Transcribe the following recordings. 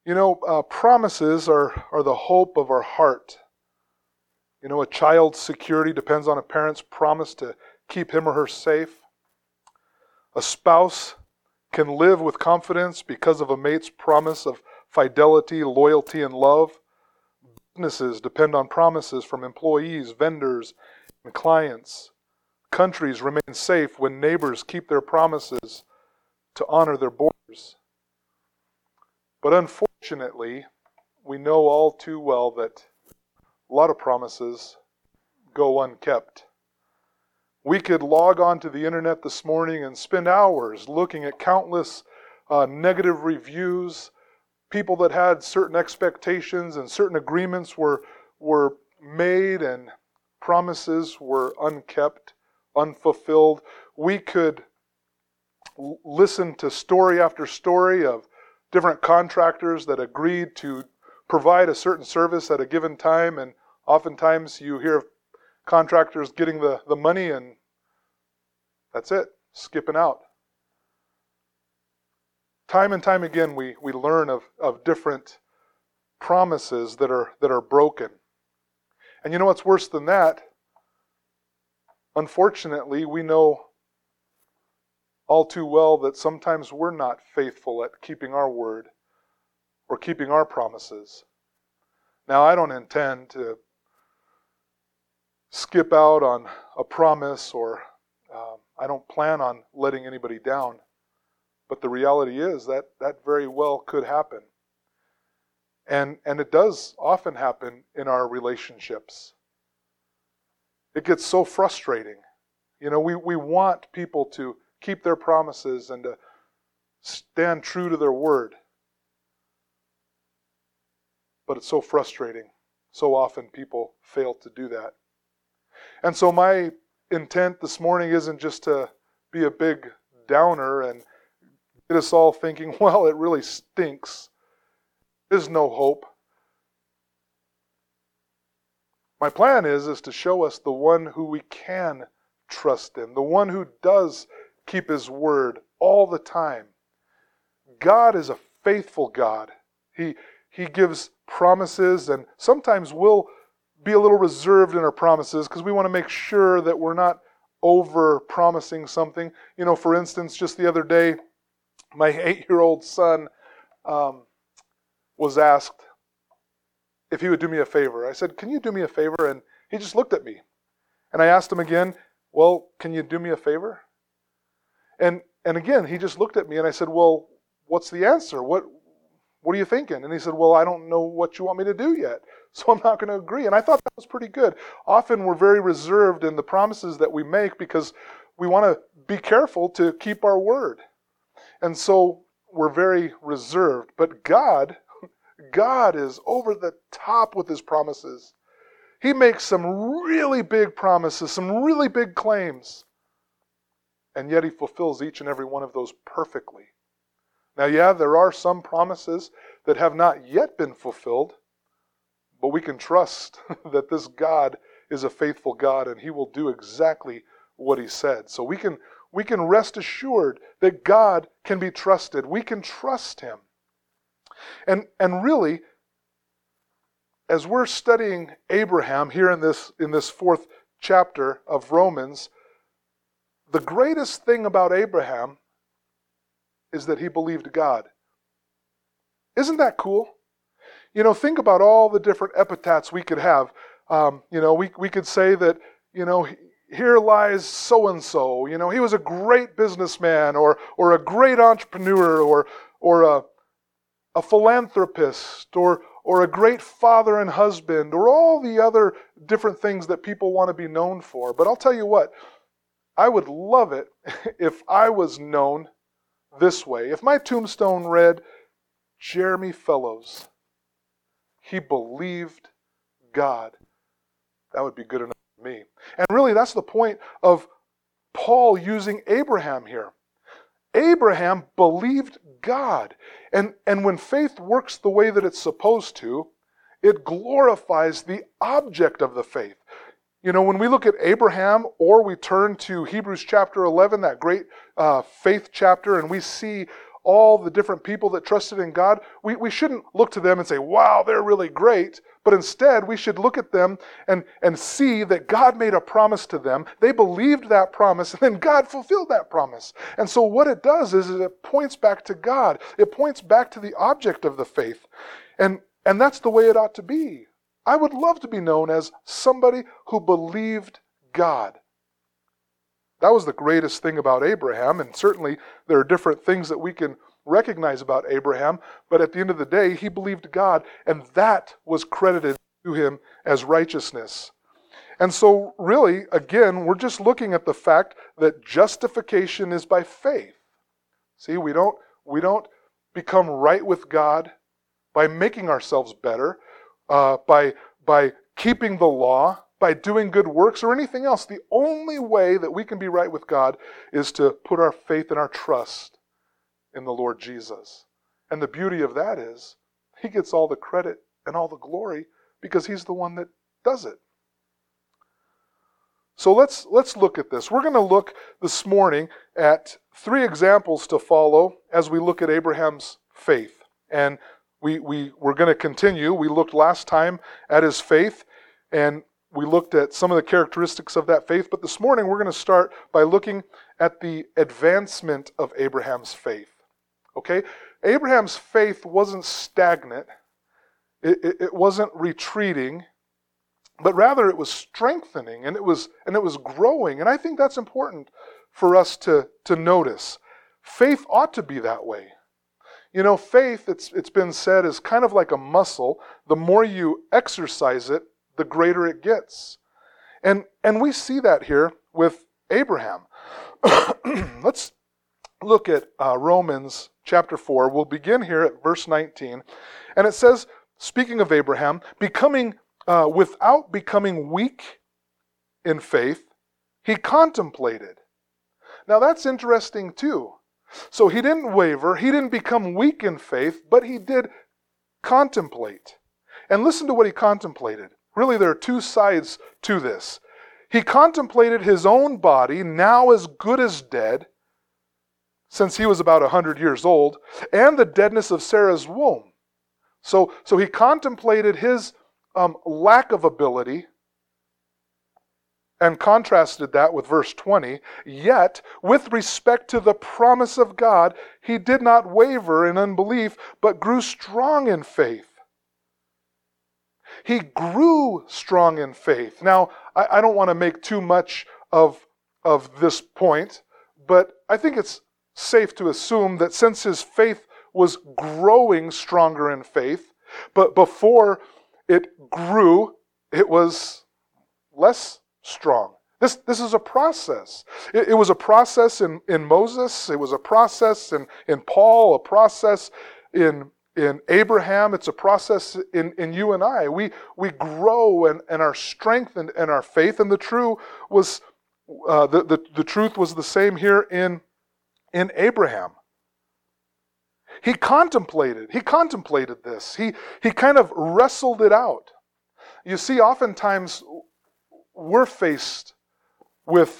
Promises are the hope of our heart. A child's security depends on a parent's promise to keep him or her safe. A spouse can live with confidence because of a mate's promise of fidelity, loyalty, and love. Businesses depend on promises from employees, vendors, and clients. Countries remain safe when neighbors keep their promises to honor their borders. But unfortunately, we know all too well that a lot of promises go unkept. We could log on to the internet this morning and spend hours looking at countless negative reviews, people that had certain expectations and certain agreements were made and promises were unkept, unfulfilled. We could listen to story after story of different contractors that agreed to provide a certain service at a given time, and oftentimes you hear of contractors getting the money and that's it, skipping out. Time and time again we learn of different promises that are broken. And you know what's worse than that? Unfortunately, we know all too well that sometimes we're not faithful at keeping our word or keeping our promises. Now, I don't intend to skip out on a promise, or I don't plan on letting anybody down. But the reality is that very well could happen. And it does often happen in our relationships. It gets so frustrating. We want people to keep their promises and to stand true to their word. But it's so frustrating. So often people fail to do that. And so my intent this morning isn't just to be a big downer and get us all thinking, well, it really stinks. There's no hope. My plan is to show us the one who we can trust in, the one who does keep his word all the time. God is a faithful God. He gives promises, and sometimes we'll be a little reserved in our promises because we want to make sure that we're not over-promising something. For instance, just the other day, my 8-year-old son was asked if he would do me a favor. I said, "Can you do me a favor?" And he just looked at me. And I asked him again, "Well, can you do me a favor?" And again, he just looked at me and I said, "Well, what's the answer? What are you thinking?" And he said, "Well, I don't know what you want me to do yet, so I'm not going to agree." And I thought that was pretty good. Often we're very reserved in the promises that we make because we want to be careful to keep our word. And so we're very reserved. But God is over the top with his promises. He makes some really big promises, some really big claims. And yet he fulfills each and every one of those perfectly. Now, yeah, there are some promises that have not yet been fulfilled, but we can trust that this God is a faithful God and he will do exactly what he said. So we can rest assured that God can be trusted. We can trust him. And really, as we're studying Abraham here in this 4th chapter of Romans, the greatest thing about Abraham is that he believed God. Isn't that cool? Think about all the different epithets we could have. We could say that, here lies so-and-so. He was a great businessman or a great entrepreneur or a philanthropist or a great father and husband or all the other different things that people want to be known for. But I'll tell you what, I would love it if I was known this way. If my tombstone read, Jeremy Fellows, he believed God, that would be good enough for me. And really, that's the point of Paul using Abraham here. Abraham believed God. And when faith works the way that it's supposed to, it glorifies the object of the faith. When we look at Abraham, or we turn to Hebrews chapter 11, that great faith chapter, and we see all the different people that trusted in God, we shouldn't look to them and say, wow, they're really great. But instead, we should look at them and see that God made a promise to them. They believed that promise, and then God fulfilled that promise. And so what it does is it points back to God. It points back to the object of the faith. And that's the way it ought to be. I would love to be known as somebody who believed God. That was the greatest thing about Abraham, and certainly there are different things that we can recognize about Abraham, but at the end of the day, he believed God, and that was credited to him as righteousness. And so really, again, we're just looking at the fact that justification is by faith. See, we don't become right with God by making ourselves better, by keeping the law, by doing good works or anything else. The only way that we can be right with God is to put our faith and our trust in the Lord Jesus. And the beauty of that is he gets all the credit and all the glory because he's the one that does it. So let's look at this. We're going to look this morning at 3 examples to follow as we look at Abraham's faith. And we're going to continue. We looked last time at his faith, and we looked at some of the characteristics of that faith. But this morning we're going to start by looking at the advancement of Abraham's faith. Okay? Abraham's faith wasn't stagnant. It wasn't retreating. But rather it was strengthening, and it was growing. And I think that's important for us to notice. Faith ought to be that way. You know, faith, it's been said, is kind of like a muscle. The more you exercise it, the greater it gets. And we see that here with Abraham. Let's look at Romans chapter 4. We'll begin here at verse 19. And it says, speaking of Abraham, without becoming weak in faith, he contemplated. Now that's interesting too. So he didn't waver, he didn't become weak in faith, but he did contemplate. And listen to what he contemplated. Really, there are 2 sides to this. He contemplated his own body, now as good as dead, since he was about 100 years old, and the deadness of Sarah's womb. So he contemplated his lack of ability and contrasted that with verse 20. Yet, with respect to the promise of God, he did not waver in unbelief, but grew strong in faith. He grew strong in faith. Now, I don't want to make too much of this point, but I think it's safe to assume that since his faith was growing stronger in faith, but before it grew, it was less strong. This is a process. It was a process in Moses. It was a process in Paul, a process in Abraham. It's a process in you and I. We grow and are strengthened in our faith. And the truth was the truth was the same here in Abraham. He contemplated this. He kind of wrestled it out. You see, oftentimes we're faced with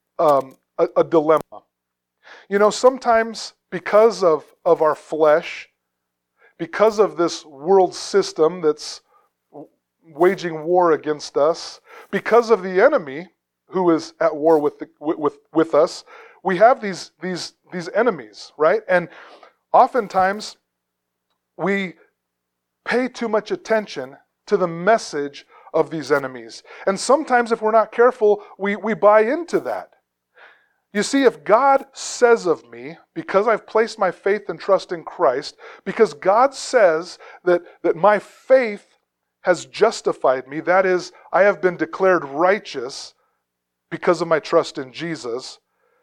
a dilemma. You know, sometimes because of our flesh, because of this world system that's waging war against us, because of the enemy who is at war with us, we have these enemies, right? And oftentimes, we pay too much attention to the message of these enemies. And sometimes, if we're not careful, we buy into that. You see, if God says of me, because I've placed my faith and trust in Christ, because God says that my faith has justified me, that is, I have been declared righteous because of my trust in Jesus,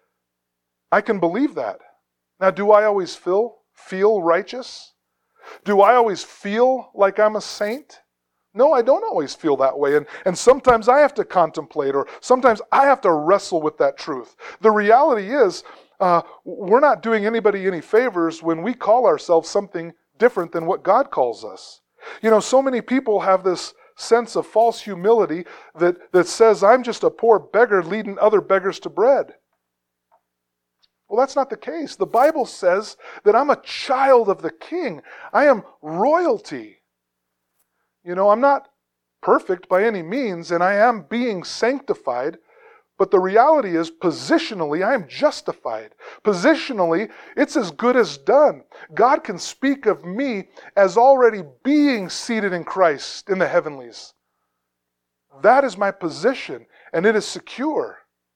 I can believe that. Now, do I always feel righteous? Do I always feel like I'm a saint? No, I don't always feel that way. And sometimes I have to contemplate, or sometimes I have to wrestle with that truth. The reality is, we're not doing anybody any favors when we call ourselves something different than what God calls us. You know, so many people have this sense of false humility that says, I'm just a poor beggar leading other beggars to bread. Well, that's not the case. The Bible says that I'm a child of the King. I am royalty. I'm not perfect by any means, and I am being sanctified, but the reality is, positionally, I am justified. Positionally, it's as good as done. God can speak of me as already being seated in Christ in the heavenlies. That is my position, and it is secure.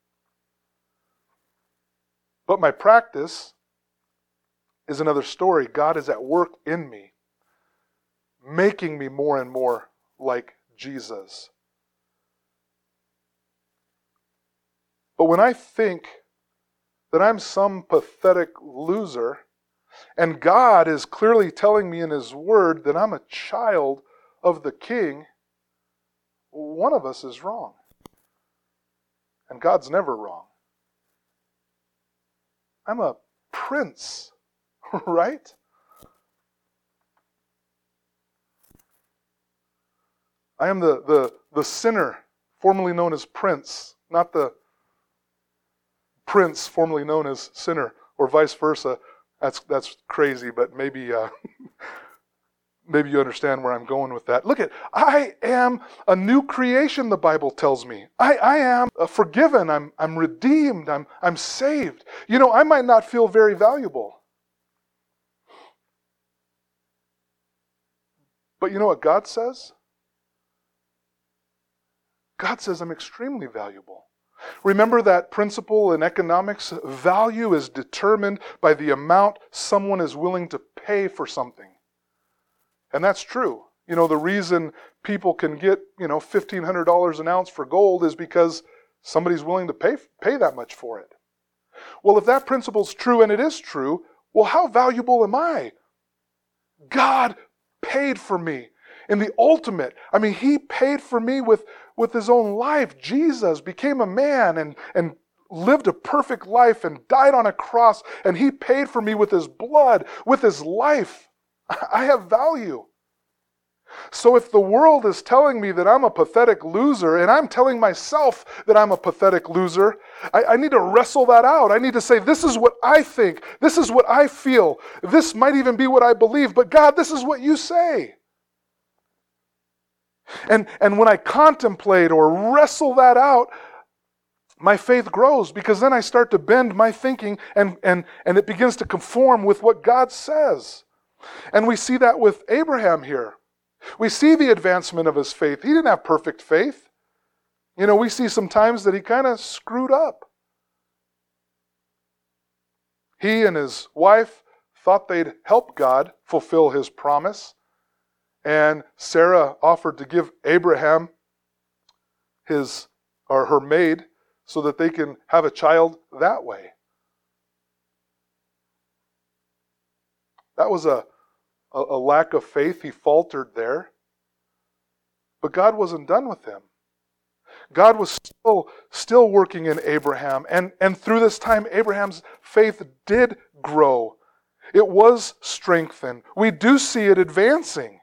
But my practice is another story. God is at work in me, making me more and more like Jesus. But when I think that I'm some pathetic loser, and God is clearly telling me in His Word that I'm a child of the King, one of us is wrong. And God's never wrong. I'm a prince, right? I am the sinner, formerly known as prince, not the prince formerly known as sinner, or vice versa. That's crazy, but maybe maybe you understand where I'm going with that. Look I am a new creation, the Bible tells me. I am forgiven, I'm redeemed, I'm saved. I might not feel very valuable. But you know what God says? God says I'm extremely valuable. Remember that principle in economics? Value is determined by the amount someone is willing to pay for something. And that's true. The reason people can get, $1,500 an ounce for gold is because somebody's willing to pay that much for it. Well, if that principle's true, and it is true, well, how valuable am I? God paid for me in the ultimate. He paid for me with His own life. Jesus became a man and lived a perfect life and died on a cross, and He paid for me with His blood, with His life. I have value. So if the world is telling me that I'm a pathetic loser, and I'm telling myself that I'm a pathetic loser, I need to wrestle that out. I need to say, this is what I think. This is what I feel. This might even be what I believe. But God, this is what You say. And when I contemplate or wrestle that out, my faith grows, because then I start to bend my thinking and it begins to conform with what God says. And we see that with Abraham here. We see the advancement of his faith. He didn't have perfect faith. We see some times that he kind of screwed up. He and his wife thought they'd help God fulfill His promise. And Sarah offered to give Abraham her maid so that they can have a child that way. That was a lack of faith. He faltered there. But God wasn't done with him. God was still working in Abraham. And through this time, Abraham's faith did grow. It was strengthened. We do see it advancing.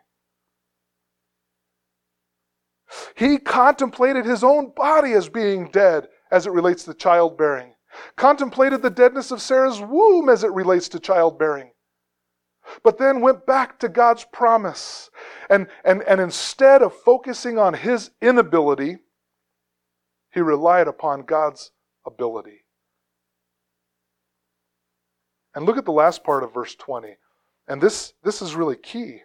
He contemplated his own body as being dead as it relates to childbearing. Contemplated the deadness of Sarah's womb as it relates to childbearing. But then went back to God's promise. And instead of focusing on his inability, he relied upon God's ability. And look at the last part of verse 20. And this is really key.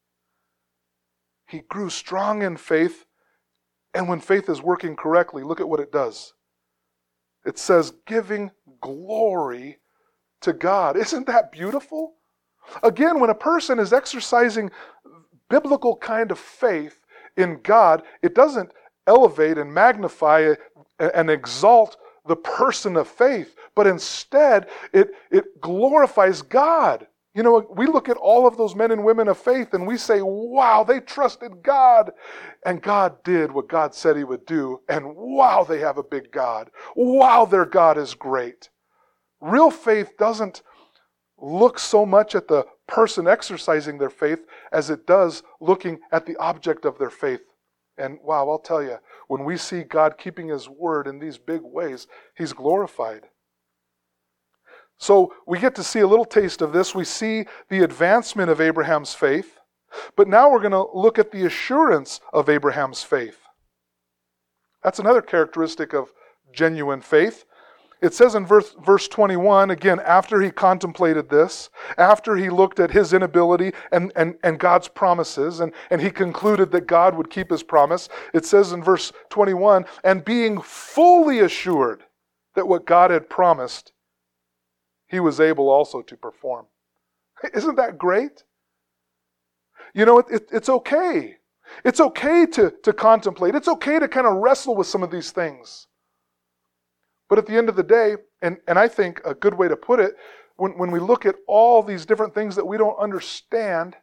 He grew strong in faith. And when faith is working correctly, look at what it does. It says, giving glory to God. Isn't that beautiful? Again, when a person is exercising biblical kind of faith in God, it doesn't elevate and magnify and exalt the person of faith, but instead it glorifies God. We look at all of those men and women of faith and we say, wow, they trusted God. And God did what God said he would do. And wow, they have a big God. Wow, their God is great. Real faith doesn't look so much at the person exercising their faith as it does looking at the object of their faith. And wow, I'll tell you, when we see God keeping his word in these big ways, he's glorified. So we get to see a little taste of this. We see the advancement of Abraham's faith. But now we're going to look at the assurance of Abraham's faith. That's another characteristic of genuine faith. It says in verse 21, again, after he contemplated this, after he looked at his inability and God's promises, and he concluded that God would keep his promise, it says in verse 21, and being fully assured that what God had promised, he was able also to perform. Isn't that great? You know, it's okay. It's okay to contemplate. It's okay to kind of wrestle with some of these things. But at the end of the day, and I think a good way to put it, when we look at all these different things that we don't understand,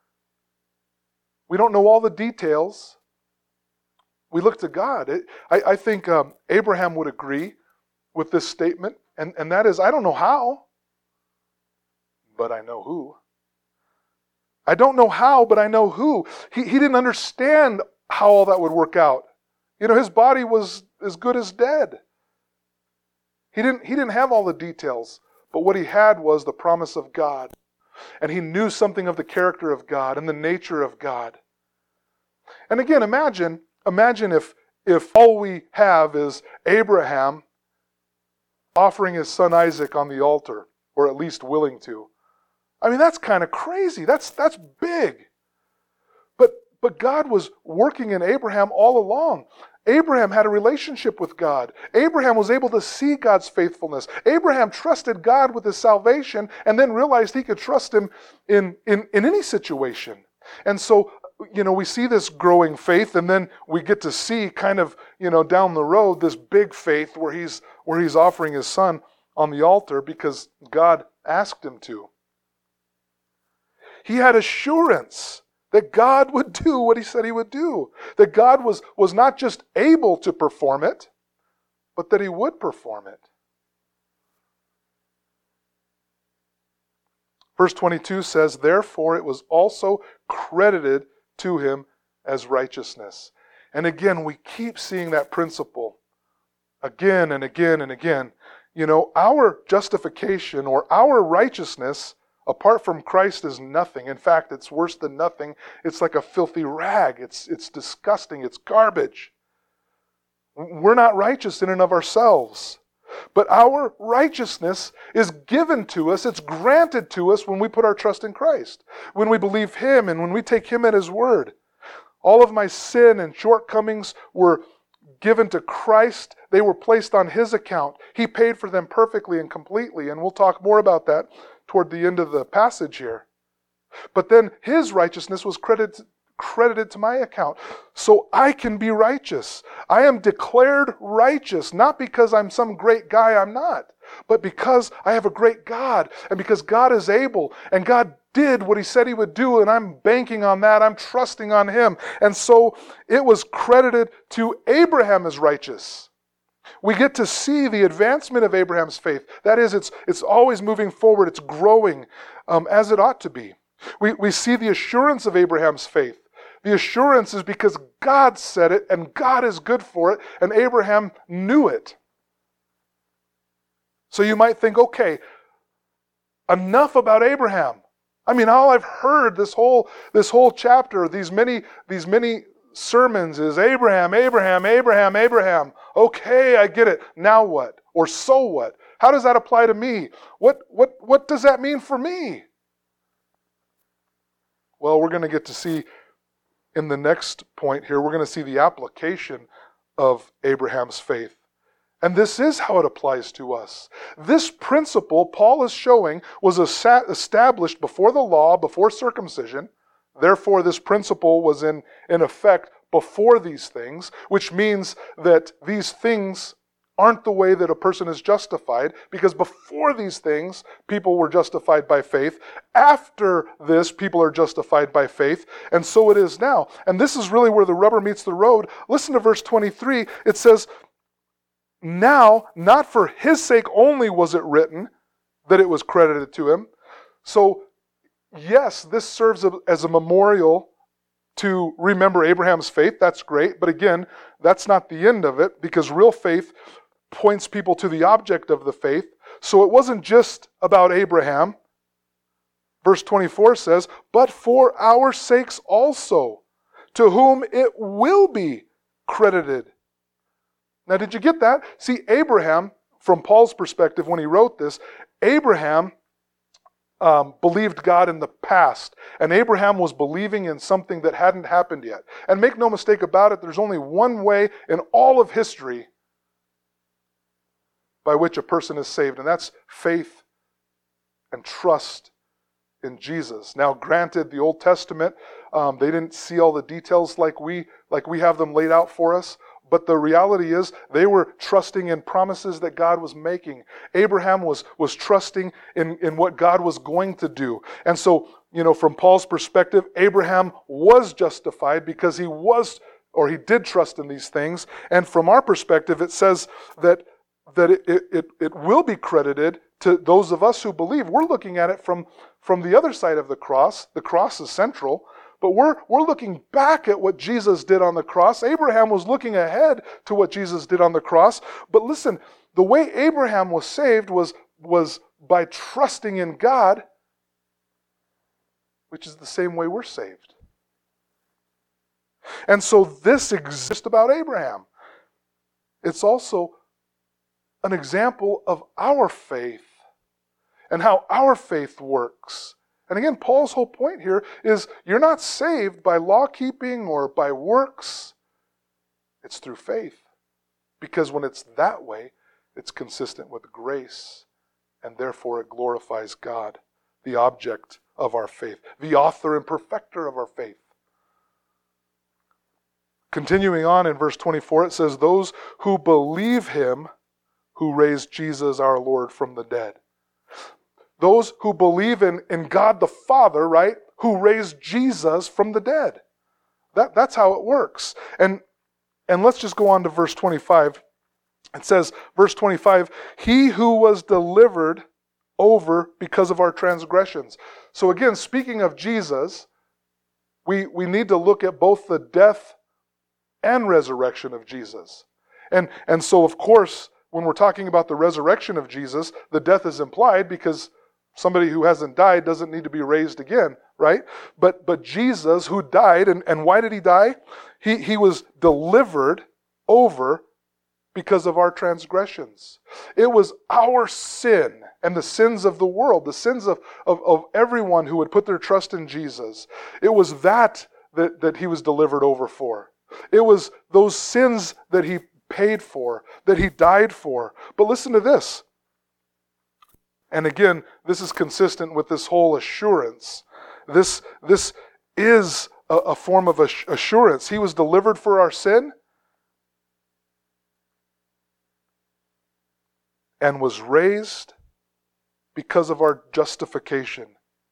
we don't know all the details, we look to God. I think Abraham would agree with this statement, and that is, I don't know how, but I know who. I don't know how, but I know who. He didn't understand how all that would work out. You know, his body was as good as dead. He didn't have all the details, but what he had was the promise of God. And he knew something of the character of God and the nature of God. And again, imagine if all we have is Abraham offering his son Isaac on the altar, or at least willing to. I mean, that's kind of crazy. That's big. But God was working in Abraham all along. Abraham had a relationship with God. Abraham was able to see God's faithfulness. Abraham trusted God with his salvation and then realized he could trust him in any situation. And so, you know, we see this growing faith, and then we get to see kind of, you know, down the road this big faith where he's offering his son on the altar because God asked him to. He had assurance that God would do what he said he would do. That God was not just able to perform it, but that he would perform it. Verse 22 says, therefore it was also credited to him as righteousness. And again, we keep seeing that principle again and again and again. You know, our justification or our righteousness apart from Christ is nothing. In fact, it's worse than nothing. It's like a filthy rag. It's disgusting. It's garbage. We're not righteous in and of ourselves. But our righteousness is given to us. It's granted to us when we put our trust in Christ. When we believe him and when we take him at his word. All of my sin and shortcomings were given to Christ. They were placed on his account. He paid for them perfectly and completely. And we'll talk more about that toward the end of the passage here. But then his righteousness was credited to my account. So I can be righteous. I am declared righteous, not because I'm some great guy, I'm not, but because I have a great God, and because God is able, and God did what he said he would do, and I'm banking on that. I'm trusting on him. And so it was credited to Abraham as righteous. We get to see the advancement of Abraham's faith. That is, it's always moving forward. It's growing as it ought to be. We see the assurance of Abraham's faith. The assurance is because God said it, and God is good for it, and Abraham knew it. So you might think, okay, enough about Abraham. I mean, all I've heard this whole chapter, these many sermons is Abraham, Abraham, Abraham, Abraham. Okay, I get it. Now what? Or so what? How does that apply to me? What does that mean for me? Well, we're going to get to see in the next point here, we're going to see the application of Abraham's faith. And this is how it applies to us. This principle, Paul is showing, was established before the law, before circumcision. Therefore, this principle was in effect before these things, which means that these things aren't the way that a person is justified, because before these things, people were justified by faith. After this, people are justified by faith, and so it is now. And this is really where the rubber meets the road. Listen to verse 23. It says, now, not for his sake only was it written that it was credited to him. So, yes, this serves as a memorial to remember Abraham's faith. That's great. But again, that's not the end of it, because real faith points people to the object of the faith. So it wasn't just about Abraham. Verse 24 says, but for our sakes also, to whom it will be credited. Now, did you get that? See, Abraham, from Paul's perspective, when he wrote this, Abraham believed God in the past. And Abraham was believing in something that hadn't happened yet. And make no mistake about it, there's only one way in all of history by which a person is saved, and that's faith and trust in Jesus. Now, granted, the Old Testament, they didn't see all the details like we have them laid out for us, but the reality is they were trusting in promises that God was making. Abraham was trusting in what God was going to do. And so, from Paul's perspective, Abraham was justified because he did trust in these things. And from our perspective, it says that it will be credited to those of us who believe. We're looking at it from the other side of the cross. The cross is central, but we're looking back at what Jesus did on the cross. Abraham was looking ahead to what Jesus did on the cross. But listen, the way Abraham was saved was by trusting in God, which is the same way we're saved. And so this exists about Abraham. It's also an example of our faith and how our faith works. And again, Paul's whole point here is you're not saved by law keeping or by works. It's through faith. Because when it's that way, it's consistent with grace, and therefore it glorifies God, the object of our faith, the author and perfecter of our faith. Continuing on in verse 24, it says, those who believe him who raised Jesus our Lord from the dead. Those who believe in God the Father, right, who raised Jesus from the dead. That's how it works. And let's just go on to verse 25. It says, verse 25, he who was delivered over because of our transgressions. So again, speaking of Jesus, we need to look at both the death and resurrection of Jesus. And so, of course, when we're talking about the resurrection of Jesus, the death is implied because somebody who hasn't died doesn't need to be raised again, right? But Jesus, who died, and why did he die? He was delivered over because of our transgressions. It was our sin and the sins of the world, the sins of everyone who would put their trust in Jesus. It was that he was delivered over for. It was those sins that he paid for, that he died for. But listen to this. And again, this is consistent with this whole assurance. This is a form of assurance. He was delivered for our sin and was raised because of our justification.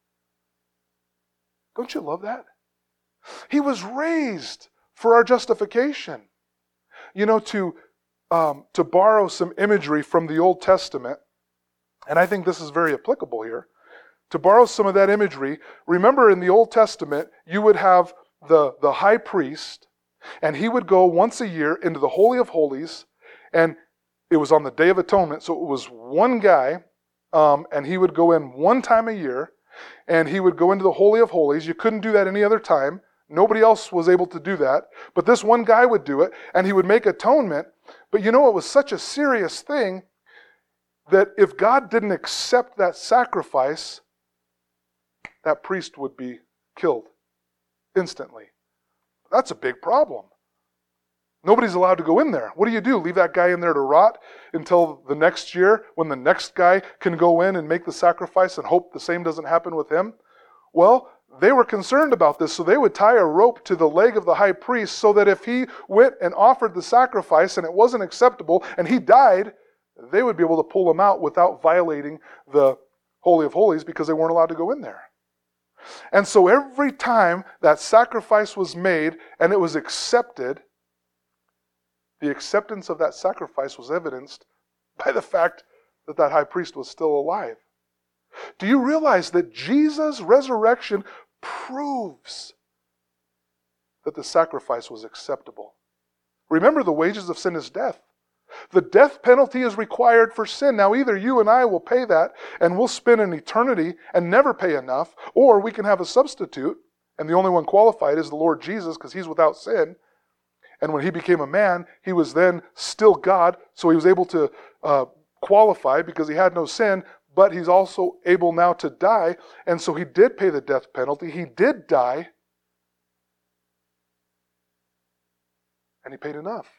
Don't you love that? He was raised for our justification. To borrow some imagery from the Old Testament, and I think this is very applicable here, to borrow some of that imagery, remember in the Old Testament, you would have the high priest, and he would go once a year into the Holy of Holies, and it was on the Day of Atonement, so it was one guy, and he would go in one time a year, and he would go into the Holy of Holies. You couldn't do that any other time. Nobody else was able to do that. But this one guy would do it, and he would make atonement. But it was such a serious thing that if God didn't accept that sacrifice, that priest would be killed instantly. That's a big problem. Nobody's allowed to go in there. What do? Leave that guy in there to rot until the next year when the next guy can go in and make the sacrifice and hope the same doesn't happen with him? Well, they were concerned about this, so they would tie a rope to the leg of the high priest so that if he went and offered the sacrifice and it wasn't acceptable and he died, they would be able to pull him out without violating the Holy of Holies because they weren't allowed to go in there. And so every time that sacrifice was made and it was accepted, the acceptance of that sacrifice was evidenced by the fact that that high priest was still alive. Do you realize that Jesus' resurrection proves that the sacrifice was acceptable? Remember, the wages of sin is death. The death penalty is required for sin. Now either you and I will pay that and we'll spend an eternity and never pay enough, or we can have a substitute, and the only one qualified is the Lord Jesus because he's without sin. And when he became a man, he was then still God, so he was able to qualify because he had no sin, but he's also able now to die, and so he did pay the death penalty. He did die, and he paid enough.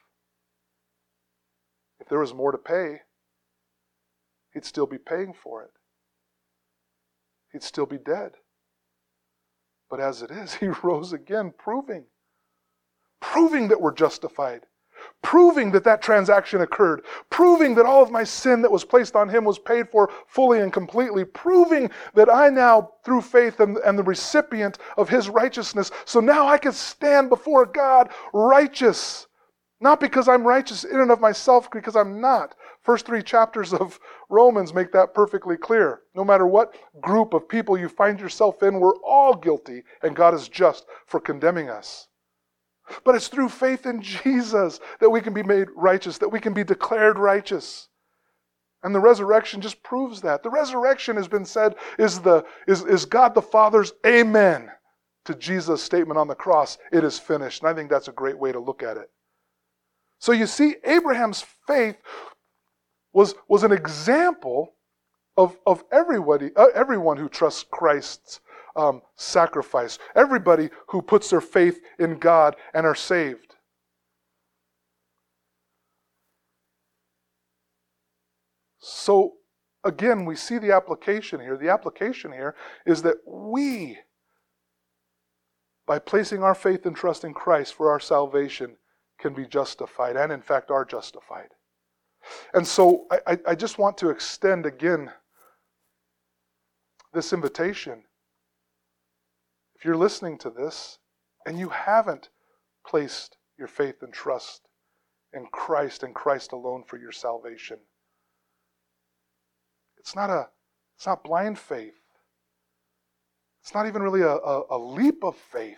If there was more to pay, he'd still be paying for it. He'd still be dead. But as it is, he rose again, proving that we're justified, proving that that transaction occurred, proving that all of my sin that was placed on him was paid for fully and completely, proving that I now, through faith, am the recipient of his righteousness. So now I can stand before God righteous, not because I'm righteous in and of myself, because I'm not. First 3 chapters of Romans make that perfectly clear. No matter what group of people you find yourself in, we're all guilty, and God is just for condemning us. But it's through faith in Jesus that we can be made righteous, that we can be declared righteous. And the resurrection just proves that. The resurrection has been said is God the Father's amen to Jesus' statement on the cross, it is finished. And I think that's a great way to look at it. So you see, Abraham's faith was an example of everyone who trusts Christ's sacrifice. Everybody who puts their faith in God and are saved. So again, we see the application here. The application here is that we, by placing our faith and trust in Christ for our salvation, can be justified, and in fact are justified. And so I just want to extend again this invitation. If you're listening to this and you haven't placed your faith and trust in Christ and Christ alone for your salvation, it's not blind faith. It's not even really a leap of faith.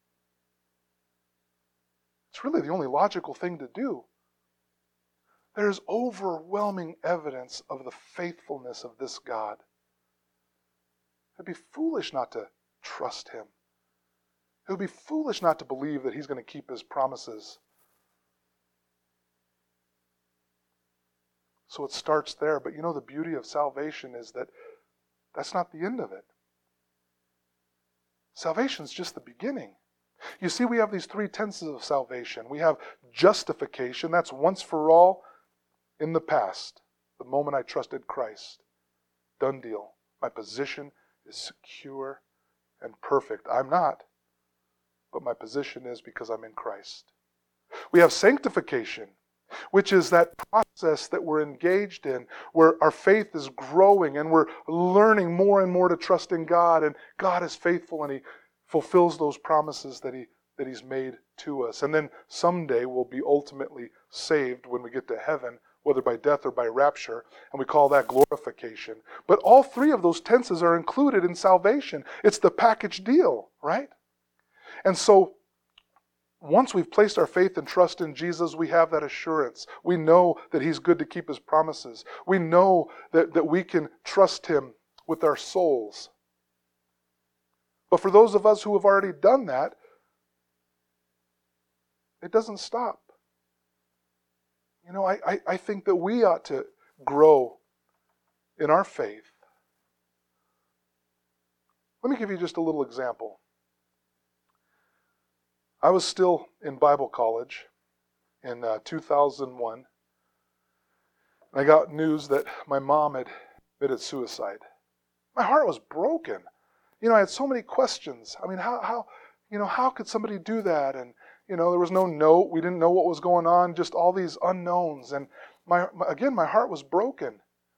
It's really the only logical thing to do. There's overwhelming evidence of the faithfulness of this God. It'd be foolish not to trust him. It would be foolish not to believe that he's going to keep his promises. So it starts there. But you know, the beauty of salvation is that that's not the end of it. Salvation's just the beginning. You see, we have these 3 tenses of salvation. We have justification. That's once for all in the past. The moment I trusted Christ. Done deal. My position is secure and perfect. I'm not. But my position is because I'm in Christ. We have sanctification, which is that process that we're engaged in, where our faith is growing and we're learning more and more to trust in God, and God is faithful and he fulfills those promises that he's made to us. And then someday we'll be ultimately saved when we get to heaven, whether by death or by rapture, and we call that glorification. But all 3 of those tenses are included in salvation. It's the package deal, right? And so once we've placed our faith and trust in Jesus, we have that assurance. We know that he's good to keep his promises. We know that we can trust him with our souls. But for those of us who have already done that, it doesn't stop. You know, I think that we ought to grow in our faith. Let me give you just a little example. I was still in Bible college in 2001. I got news that my mom had committed suicide. My heart was broken. You know, I had so many questions. I mean, how could somebody do that? And, you know, there was no note. We didn't know what was going on, just all these unknowns. And my heart was broken.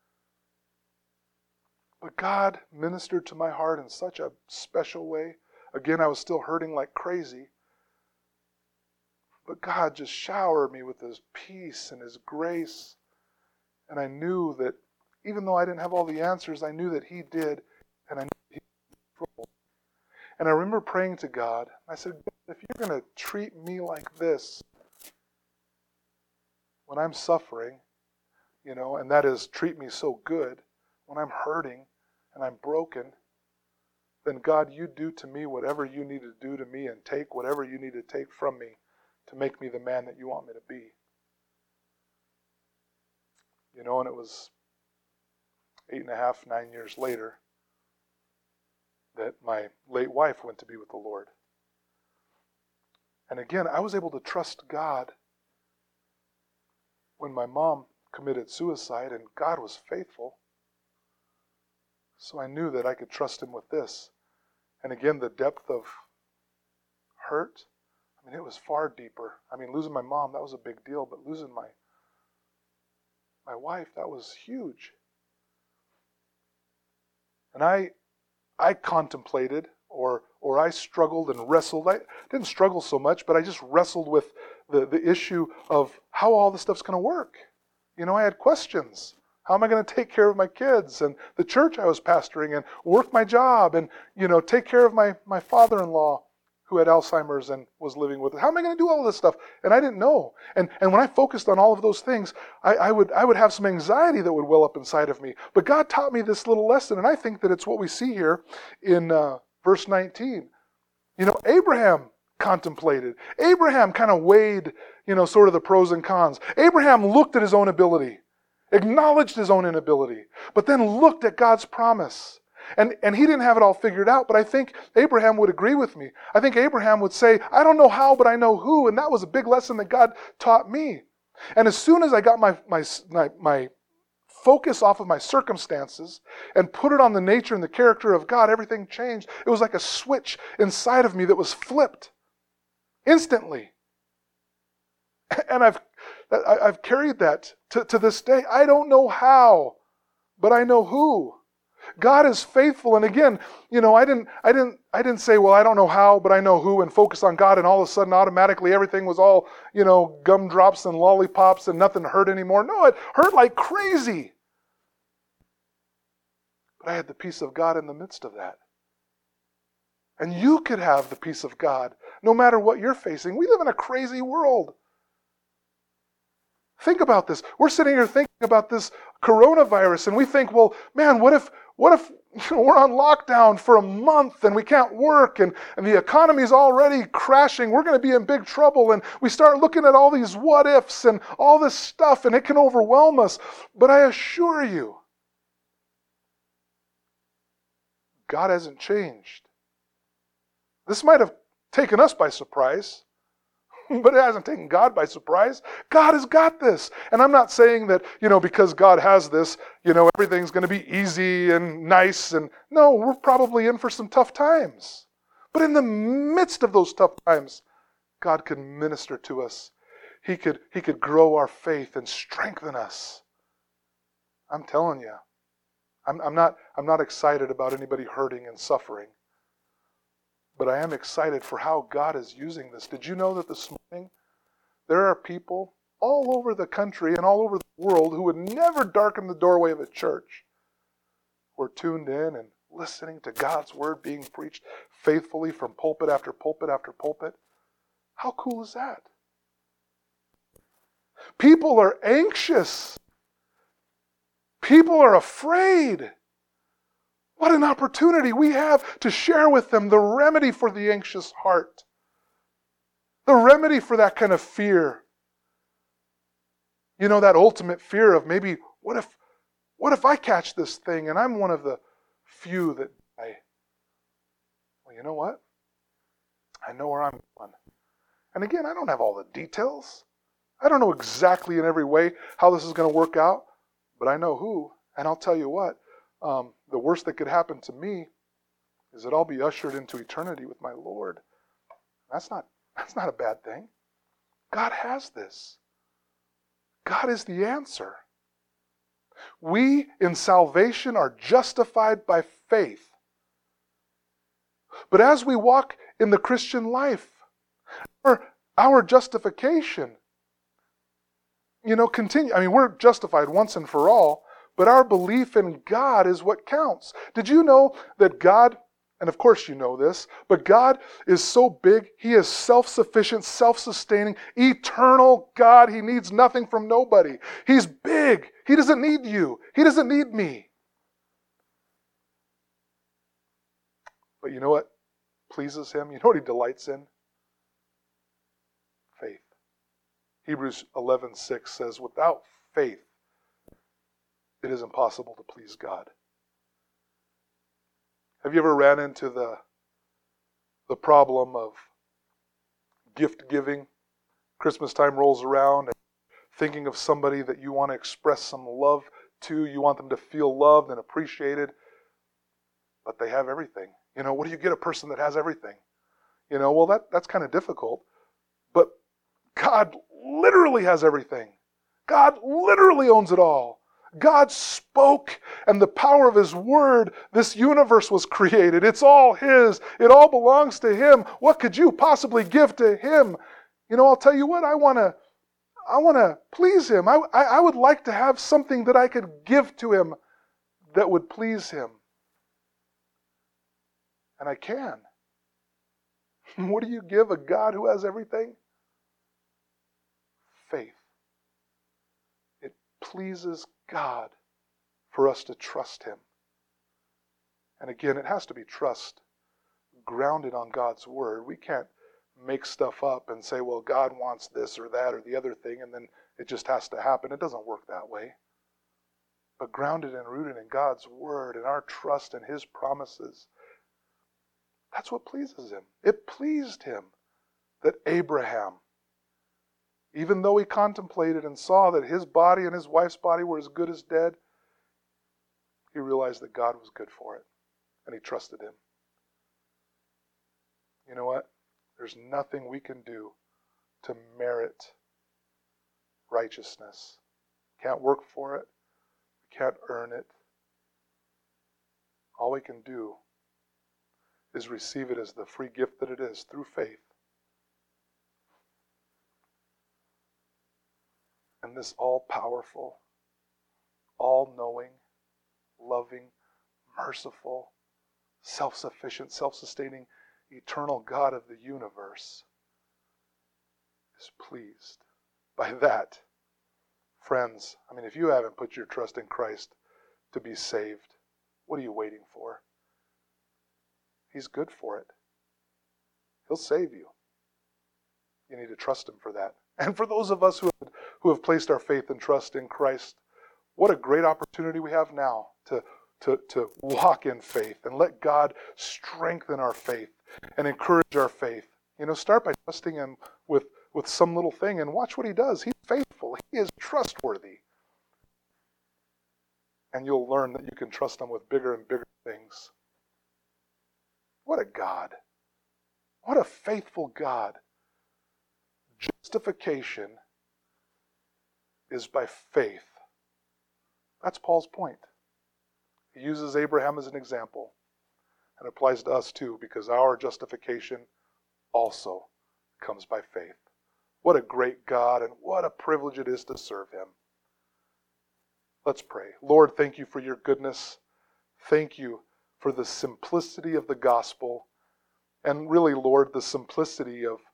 But God ministered to my heart in such a special way. Again, I was still hurting like crazy. But God just showered me with his peace and his grace. And I knew that even though I didn't have all the answers, I knew that he did. And I knew he was in control. And I remember praying to God. I said, if you're going to treat me like this, when I'm suffering, and that is treat me so good, when I'm hurting and I'm broken, then God, you do to me whatever you need to do to me and take whatever you need to take from me to make me the man that you want me to be. And it was 8.5, 9 years later that my late wife went to be with the Lord. And again, I was able to trust God when my mom committed suicide, and God was faithful. So I knew that I could trust Him with this. And again, the depth of hurt, it was far deeper. Losing my mom, that was a big deal, but losing my wife, that was huge. And I contemplated, or I struggled and wrestled. I didn't struggle so much, but I just wrestled with the issue of how all this stuff's going to work. I had questions. How am I going to take care of my kids and the church I was pastoring and work my job and, take care of my father-in-law who had Alzheimer's and was living with it? How am I going to do all of this stuff? And I didn't know. And when I focused on all of those things, I would have some anxiety that would well up inside of me. But God taught me this little lesson, and I think that it's what we see here in verse 19. Abraham contemplated. Abraham kind of weighed, sort of the pros and cons. Abraham looked at his own ability, acknowledged his own inability, but then looked at God's promise. And he didn't have it all figured out, but I think Abraham would agree with me. I think Abraham would say, I don't know how, but I know who, and that was a big lesson that God taught me. And as soon as I got my focus off of my circumstances and put it on the nature and the character of God, everything changed. It was like a switch inside of me that was flipped instantly. And I've carried that to this day. I don't know how, but I know who. God is faithful. And again, I didn't say, well, I don't know how, but I know who, and focus on God, and all of a sudden automatically everything was all, gumdrops and lollipops and nothing hurt anymore. No, it hurt like crazy. But I had the peace of God in the midst of that. And you could have the peace of God no matter what you're facing. We live in a crazy world. Think about this. We're sitting here thinking about this coronavirus, and we think, well, man, what if we're on lockdown for a month and we can't work and the economy's already crashing? We're going to be in big trouble. And we start looking at all these what ifs and all this stuff, and it can overwhelm us. But I assure you, God hasn't changed. This might have taken us by surprise, but it hasn't taken God by surprise. God has got this. And I'm not saying that, because God has this, everything's going to be easy and nice. And no, we're probably in for some tough times. But in the midst of those tough times, God can minister to us. He could grow our faith and strengthen us. I'm telling you, I'm not excited about anybody hurting and suffering. But I am excited for how God is using this. Did you know that this morning there are people all over the country and all over the world who would never darken the doorway of a church, who are tuned in and listening to God's word being preached faithfully from pulpit after pulpit after pulpit? How cool is that? People are anxious. People are afraid. What an opportunity we have to share with them the remedy for the anxious heart. The remedy for that kind of fear. That ultimate fear of maybe, what if I catch this thing and I'm one of the few that die? Well, you know what? I know where I'm going. And again, I don't have all the details. I don't know exactly in every way how this is going to work out, but I know who. And I'll tell you what. The worst that could happen to me is that I'll be ushered into eternity with my Lord. That's not a bad thing. God has this. God is the answer. We in salvation are justified by faith. But as we walk in the Christian life, our justification, continue. We're justified once and for all. But our belief in God is what counts. Did you know that God And of course you know this, but God is so big, He is self-sufficient, self-sustaining, eternal God. He needs nothing from nobody. He's big. He doesn't need you. He doesn't need me. But you know what pleases Him? You know what He delights in? Faith. Hebrews 11:6 says, without faith, it is impossible to please God. Have you ever ran into the problem of gift giving? Christmas time rolls around and thinking of somebody that you want to express some love to. You want them to feel loved and appreciated, but they have everything. You know, what do you get a person that has everything? You know, well, that's kind of difficult. But God literally has everything. God literally owns it all. God spoke, and the power of His word, this universe was created. It's all His. It all belongs to Him. What could you possibly give to Him? You know, I'll tell you what, I want to please Him. I would like to have something that I could give to Him that would please Him. And I can. What do you give a God who has everything? Faith. It pleases God for us to trust Him. And again, it has to be trust grounded on God's word. We can't make stuff up and say, well, God wants this or that or the other thing, and then it just has to happen. It doesn't work that way. But grounded and rooted in God's word and our trust in His promises, that's what pleases Him. It pleased Him that Abraham, even though he contemplated and saw that his body and his wife's body were as good as dead, he realized that God was good for it, and he trusted Him. You know what? There's nothing we can do to merit righteousness. Can't work for it. We can't earn it. All we can do is receive it as the free gift that it is through faith. And this all-powerful, all-knowing, loving, merciful, self-sufficient, self-sustaining, eternal God of the universe is pleased by that. Friends, I mean, if you haven't put your trust in Christ to be saved, what are you waiting for? He's good for it. He'll save you. You need to trust Him for that. And for those of us who have placed our faith and trust in Christ, what a great opportunity we have now to walk in faith and let God strengthen our faith and encourage our faith. You know, start by trusting Him with some little thing and watch what He does. He's faithful. He is trustworthy. And you'll learn that you can trust Him with bigger and bigger things. What a God. What a faithful God. Justification is by faith. That's Paul's point. He uses Abraham as an example and applies to us too, because our justification also comes by faith. What a great God, and what a privilege it is to serve Him. Let's pray. Lord, thank You for Your goodness. Thank You for the simplicity of the gospel, and really, Lord, the simplicity of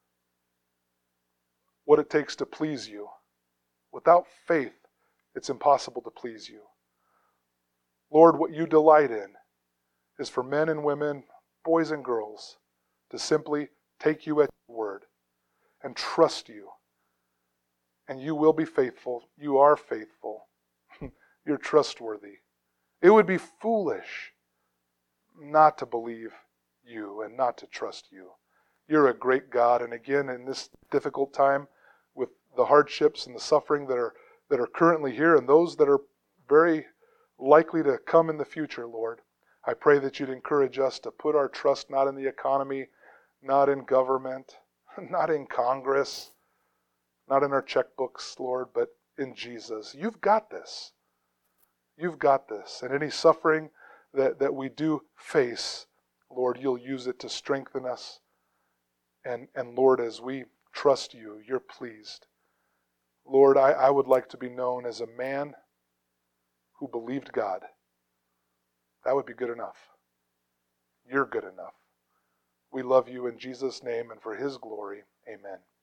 what it takes to please You. Without faith, it's impossible to please You. Lord, what You delight in is for men and women, boys and girls, to simply take You at Your word and trust You. And You will be faithful. You are faithful. You're trustworthy. It would be foolish not to believe You and not to trust You. You're a great God, and again, in this difficult time, with the hardships and the suffering that are currently here and those that are very likely to come in the future, Lord, I pray that You'd encourage us to put our trust not in the economy, not in government, not in Congress, not in our checkbooks, Lord, but in Jesus. You've got this. You've got this. And any suffering that we do face, Lord, You'll use it to strengthen us. And Lord, as we trust You, You're pleased. Lord, I would like to be known as a man who believed God. That would be good enough. You're good enough. We love you in Jesus' name and for His glory. Amen.